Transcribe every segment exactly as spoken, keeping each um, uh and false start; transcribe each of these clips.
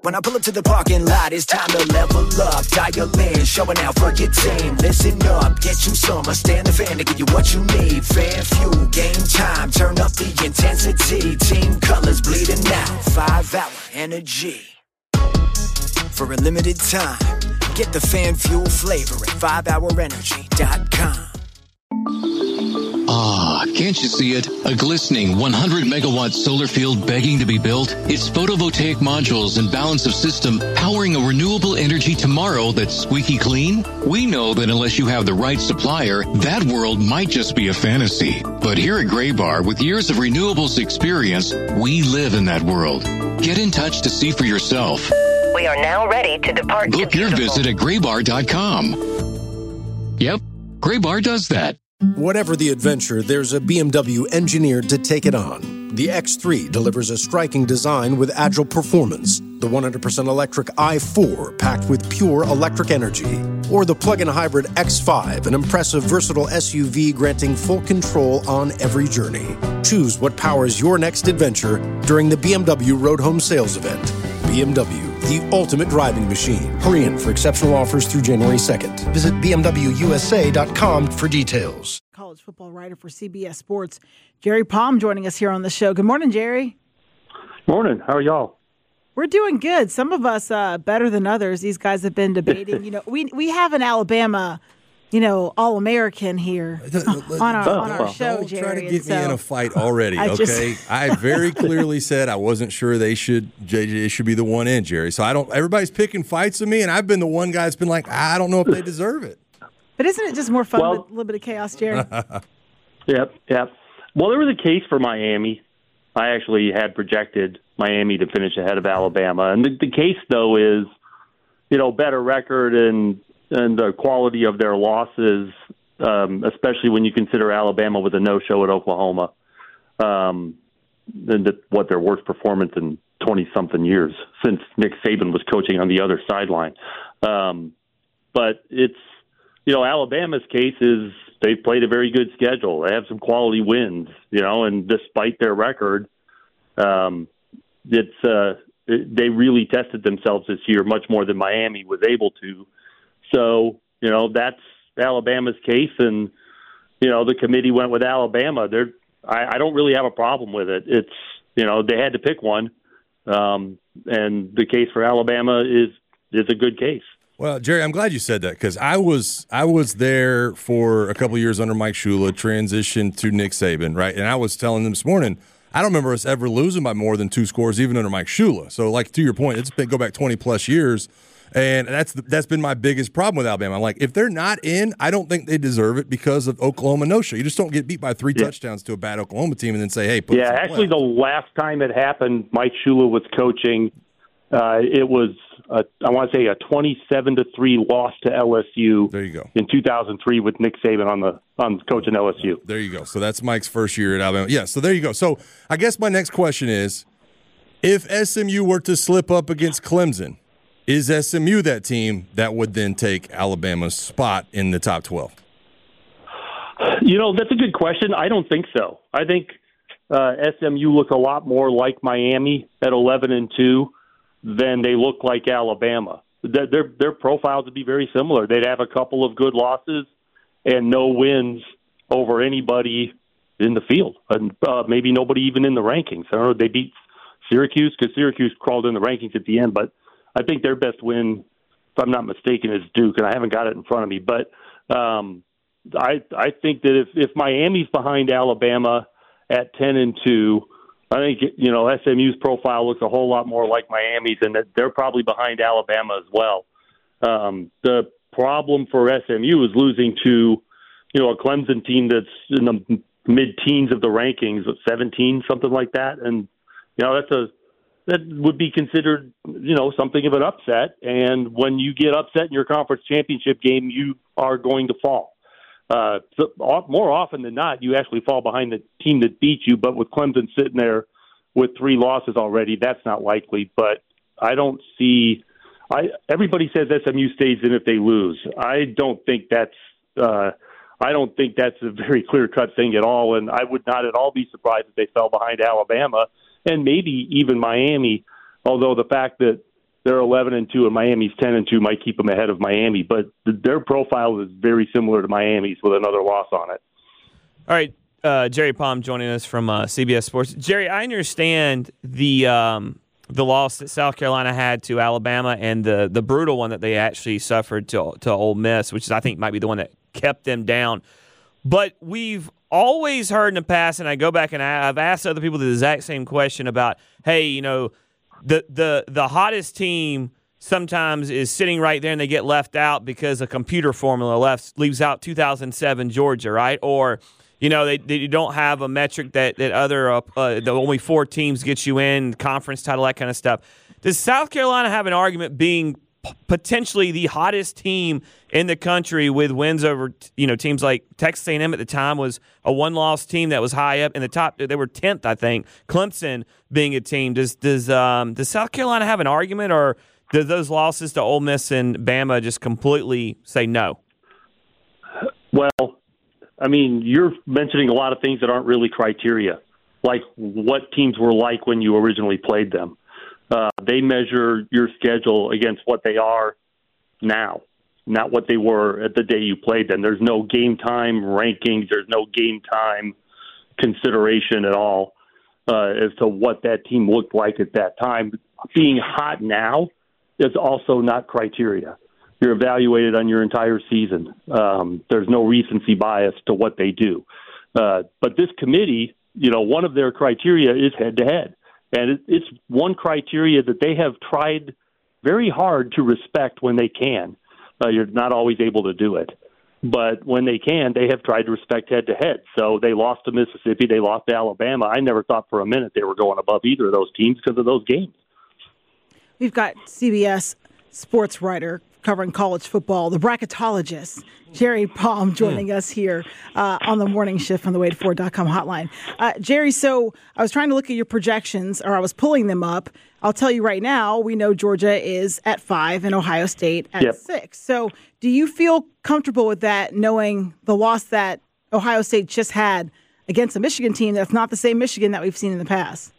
When I pull up to the parking lot, it's time to level up. Dial in, showing out for your team. Listen up, get you some. I stand the fan to give you what you need. Fan fuel, game time, turn up the intensity. Team colors bleeding out, five hour energy. For a limited time, get the fan fuel flavor at five hour energy dot com. Ah, can't you see it? A glistening one hundred megawatt solar field begging to be built? Its photovoltaic modules and balance of system powering a renewable energy tomorrow that's squeaky clean? We know that unless you have the right supplier, that world might just be a fantasy. But here at Graybar, with years of renewables experience, we live in that world. Get in touch to see for yourself. We are now ready to depart. Book your visit at graybar dot com. Yep, Graybar does that. Whatever the adventure, there's a B M W engineered to take it on. The X three delivers a striking design with agile performance. The one hundred percent electric i four packed with pure electric energy. Or the plug-in hybrid X five, an impressive versatile S U V granting full control on every journey. Choose what powers your next adventure during the B M W Road Home Sales Event. B M W, the ultimate driving machine. Hurry in for exceptional offers through January second. Visit b m w u s a dot com for details. College football writer for C B S Sports, Jerry Palm, joining us here on the show. Good morning, Jerry. Morning. How are y'all? We're doing good. Some of us uh, better than others. These guys have been debating. You know, we we have an Alabama, you know, All-American here on our, on our show, Don't Jerry. try to get so me in a fight already, I okay? just- I very clearly said I wasn't sure they should J J should be the one in, Jerry. So I don't. Everybody's picking fights with me, and I've been the one guy that's been like, I don't know if they deserve it. But isn't it just more fun Well- with a little bit of chaos, Jerry? Yep, yep. Well, there was a case for Miami. I actually had projected Miami to finish ahead of Alabama. And the, the case, though, is, you know, better record and and the quality of their losses, um, especially when you consider Alabama with a no-show at Oklahoma, um, and the, what their worst performance in twenty-something years since Nick Saban was coaching on the other sideline. Um, but it's, you know, Alabama's case is they've played a very good schedule. They have some quality wins, you know, and despite their record, um, it's uh, it, they really tested themselves this year much more than Miami was able to. So, you know, that's Alabama's case, and, you know, the committee went with Alabama. They're, I, I don't really have a problem with it. It's, you know, they had to pick one, um, and the case for Alabama is is a good case. Well, Jerry, I'm glad you said that because I was I was there for a couple of years under Mike Shula, transitioned to Nick Saban, right? And I was telling them this morning, I don't remember us ever losing by more than two scores, even under Mike Shula. So, like, to your point, it's been go back twenty plus years, and that's that's been my biggest problem with Alabama. I'm like, if they're not in, I don't think they deserve it because of Oklahoma no-show. You just don't get beat by three yeah. touchdowns to a bad Oklahoma team and then say, hey, put yeah. Actually, the last time it happened, Mike Shula was coaching. Uh, it was, a, I want to say, a twenty-seven to three loss to L S U. There you go. In two thousand three with Nick Saban on the on coaching L S U. There you go. So that's Mike's first year at Alabama. Yeah, so there you go. So I guess my next question is, if S M U were to slip up against Clemson, is S M U that team that would then take Alabama's spot in the top twelve? You know, that's a good question. I don't think so. I think uh, S M U look a lot more like Miami at eleven and two. Then they look like Alabama. Their, their their profiles would be very similar. They'd have a couple of good losses and no wins over anybody in the field, and uh, maybe nobody even in the rankings. I don't know. They beat Syracuse because Syracuse crawled in the rankings at the end, but I think their best win, if I'm not mistaken, is Duke, and I haven't got it in front of me. But um, I I think that if if Miami's behind Alabama at ten and two. I think, you know, S M U's profile looks a whole lot more like Miami's, and that they're probably behind Alabama as well. Um, the problem for S M U is losing to, you know, a Clemson team that's in the mid-teens of the rankings, seventeen, something like that. And, you know, that's a that would be considered, you know, something of an upset. And when you get upset in your conference championship game, you are going to fall. Uh, so more often than not, you actually fall behind the team that beat you. But with Clemson sitting there with three losses already, that's not likely. But I don't see. I everybody says S M U stays in if they lose. I don't think that's. Uh, I don't think that's a very clear-cut thing at all. And I would not at all be surprised if they fell behind Alabama and maybe even Miami. Although the fact that they're eleven and two, and Miami's ten and two might keep them ahead of Miami. But th- their profile is very similar to Miami's with another loss on it. All right, uh, Jerry Palm joining us from uh, C B S Sports. Jerry, I understand the um, the loss that South Carolina had to Alabama and the the brutal one that they actually suffered to to Ole Miss, which is, I think might be the one that kept them down. But we've always heard in the past, and I go back and I, I've asked other people the exact same question about, hey, you know, the the the hottest team sometimes is sitting right there and they get left out because a computer formula left leaves out two thousand seven Georgia, right? Or, you know, they, they don't have a metric that, that other uh, uh, the only four teams get you in, conference title, that kind of stuff. Does South Carolina have an argument being p- potentially the hottest team in the country with wins over, you know, teams like Texas A and M at the time was a one-loss team that was high up in the top? They were tenth, I think. Clemson being a team. Does does um, does South Carolina have an argument, or do those losses to Ole Miss and Bama just completely say no? Well, I mean, you're mentioning a lot of things that aren't really criteria, like what teams were like when you originally played them. Uh, they measure your schedule against what they are now, not what they were at the day you played them. There's no game time rankings. There's no game time consideration at all uh, as to what that team looked like at that time. Being hot now is also not criteria. You're evaluated on your entire season. Um, there's no recency bias to what they do. Uh, but this committee, you know, one of their criteria is head-to-head. And it, it's one criteria that they have tried very hard to respect when they can. Uh, you're not always able to do it. But when they can, they have tried to respect head-to-head. So they lost to Mississippi. They lost to Alabama. I never thought for a minute they were going above either of those teams because of those games. We've got C B S sports writer covering college football, the bracketologist, Jerry Palm, joining mm. us here uh, on the morning shift on the wade forward dot com hotline. Uh, Jerry, so I was trying to look at your projections, or I was pulling them up. I'll tell you right now, we know Georgia is at five and Ohio State at yep. six. So do you feel comfortable with that, knowing the loss that Ohio State just had against a Michigan team that's not the same Michigan that we've seen in the past?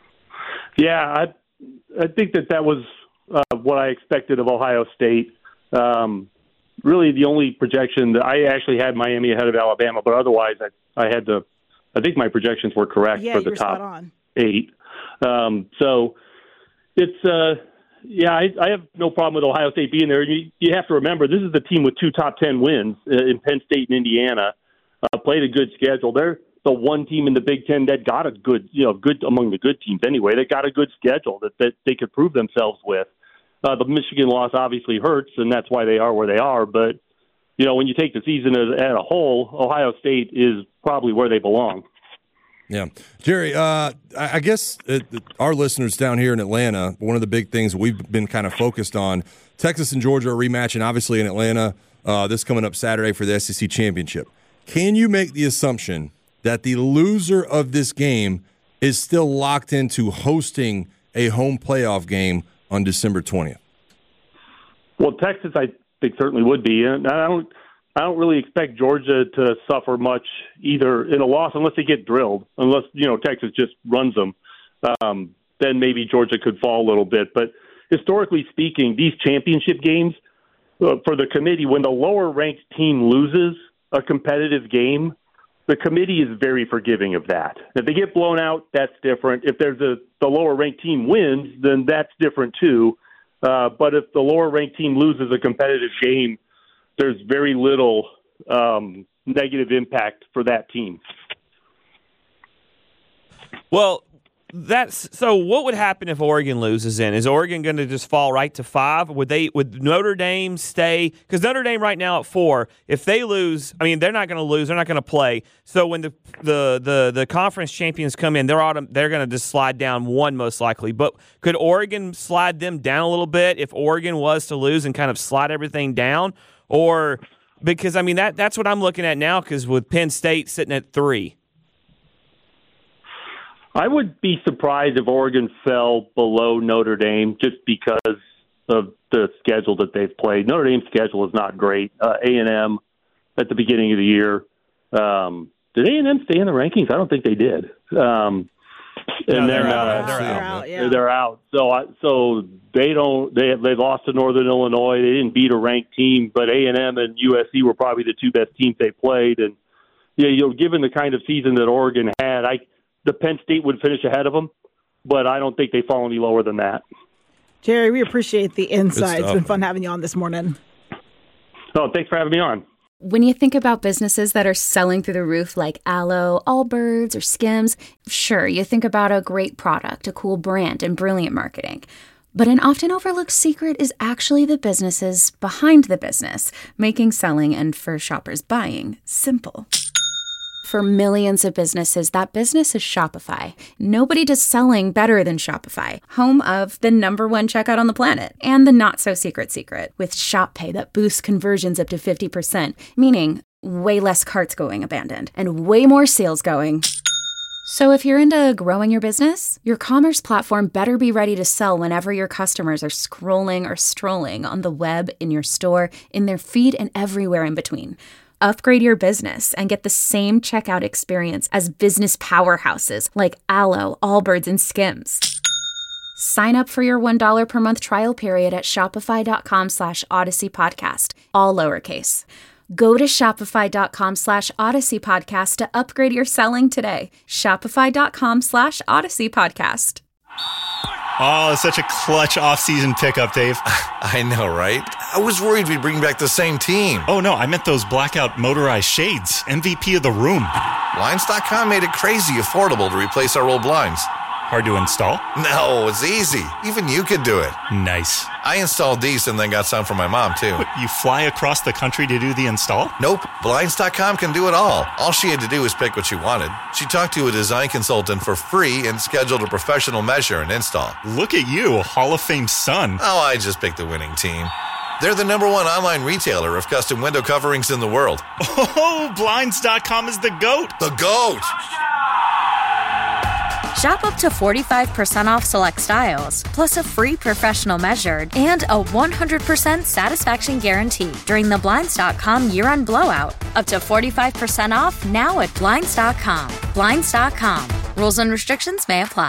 Yeah, I, I think that that was uh, what I expected of Ohio State. Um, really, the only projection that I actually had Miami ahead of Alabama, but otherwise, I, I had the. I think my projections were correct yeah, for the you're top spot on. eight. Um, so it's uh, yeah, I, I have no problem with Ohio State being there. You, you have to remember this is the team with two top ten wins uh, in Penn State and Indiana. Uh, played a good schedule. They're the one team in the Big Ten that got a good, you know, good among the good teams anyway. They got a good schedule that that they could prove themselves with. Uh, the Michigan loss obviously hurts, and that's why they are where they are. But, you know, when you take the season as, as a whole, Ohio State is probably where they belong. Yeah. Jerry, uh, I guess it, our listeners down here in Atlanta, one of the big things we've been kind of focused on, Texas and Georgia are rematching, obviously, in Atlanta, uh, this coming up Saturday for the S E C Championship. Can you make the assumption that the loser of this game is still locked into hosting a home playoff game on December twentieth? Well, Texas, I think, certainly would be. And I don't I don't really expect Georgia to suffer much either in a loss unless they get drilled, unless, you know, Texas just runs them. Um, then maybe Georgia could fall a little bit. But historically speaking, these championship games, uh, for the committee, when the lower-ranked team loses a competitive game, the committee is very forgiving of that. If they get blown out, that's different. If there's a the lower-ranked team wins, then that's different too. Uh, but if the lower-ranked team loses a competitive game, there's very little um, negative impact for that team. Well, that's so. What would happen if Oregon loses? Then is Oregon going to just fall right to five? Would they? Would Notre Dame stay? Because Notre Dame right now at four. If they lose, I mean, they're not going to lose. They're not going to play. So when the the the, the conference champions come in, they're autom- they're going to just slide down one most likely. But could Oregon slide them down a little bit if Oregon was to lose and kind of slide everything down? Or because I mean that that's what I'm looking at now. Because with Penn State sitting at three. I would be surprised if Oregon fell below Notre Dame just because of the schedule that they've played. Notre Dame's schedule is not great. Uh, A and M at the beginning of the year. Um, did A and M stay in the rankings? I don't think they did. Um, and No, they're then out. uh, They're They're out. out, yeah. they're out. So I, so they don't they they lost to Northern Illinois. They didn't beat a ranked team, but A and M and U S C were probably the two best teams they played. And yeah, you know, given the kind of season that Oregon had, I the Penn State would finish ahead of them, but I don't think they fall any lower than that. Jerry, we appreciate the insight. It's stuff. been fun having you on this morning. Oh, thanks for having me on. When you think about businesses that are selling through the roof like Aloe, Allbirds, or Skims, sure, you think about a great product, a cool brand, and brilliant marketing. But an often overlooked secret is actually the businesses behind the business, making selling and, for shoppers, buying simple. For millions of businesses, that business is Shopify. Nobody does selling better than Shopify, home of the number one checkout on the planet, and the not-so-secret secret, with Shop Pay that boosts conversions up to fifty percent, meaning way less carts going abandoned, and way more sales going. So if you're into growing your business, your commerce platform better be ready to sell whenever your customers are scrolling or strolling on the web, in your store, in their feed, and everywhere in between. Upgrade your business and get the same checkout experience as business powerhouses like Aloe, Allbirds, and Skims. Sign up for your one dollar per month trial period at shopify.com slash Odyssey Podcast, all lowercase. Go to shopify.com slash Odyssey Podcast to upgrade your selling today. Shopify.com slash Odyssey Podcast. Oh, it's such a clutch off-season pickup, Dave. I know, right? I was worried we'd bring back the same team. Oh, no, I meant those blackout motorized shades. M V P of the room. Blinds dot com made it crazy affordable to replace our old blinds. Hard to install? No, it's easy. Even you could do it. Nice. I installed these and then got some for my mom, too. What, you fly across the country to do the install? Nope. Blinds dot com can do it all. All she had to do was pick what she wanted. She talked to a design consultant for free and scheduled a professional measure and install. Look at you, Hall of Fame son. Oh, I just picked the winning team. They're the number one online retailer of custom window coverings in the world. Oh, Blinds dot com is the GOAT. The GOAT! Shop up to forty-five percent off select styles, plus a free professional measured and a one hundred percent satisfaction guarantee during the Blinds dot com year-end blowout. Up to forty-five percent off now at Blinds dot com. Blinds dot com. Rules and restrictions may apply.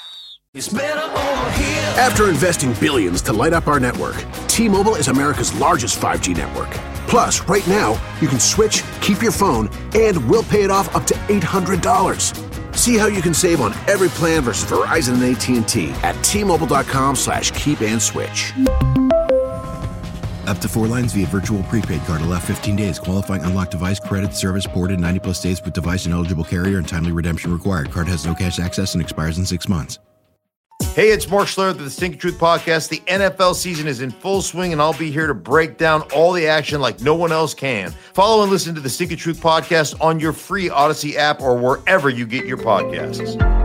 After investing billions to light up our network, T-Mobile is America's largest five G network. Plus, right now, you can switch, keep your phone, and we'll pay it off up to eight hundred dollars. See how you can save on every plan versus Verizon and A T and T at T-Mobile.com slash keep and switch. Up to four lines via virtual prepaid card. Allow fifteen days. Qualifying unlocked device credit service ported ninety plus days with device and eligible carrier and timely redemption required. Card has no cash access and expires in six months. Hey, it's Mark Schlereth of the Stinky Truth Podcast. The N F L season is in full swing, and I'll be here to break down all the action like no one else can. Follow and listen to the Stinky Truth Podcast on your free Odyssey app or wherever you get your podcasts.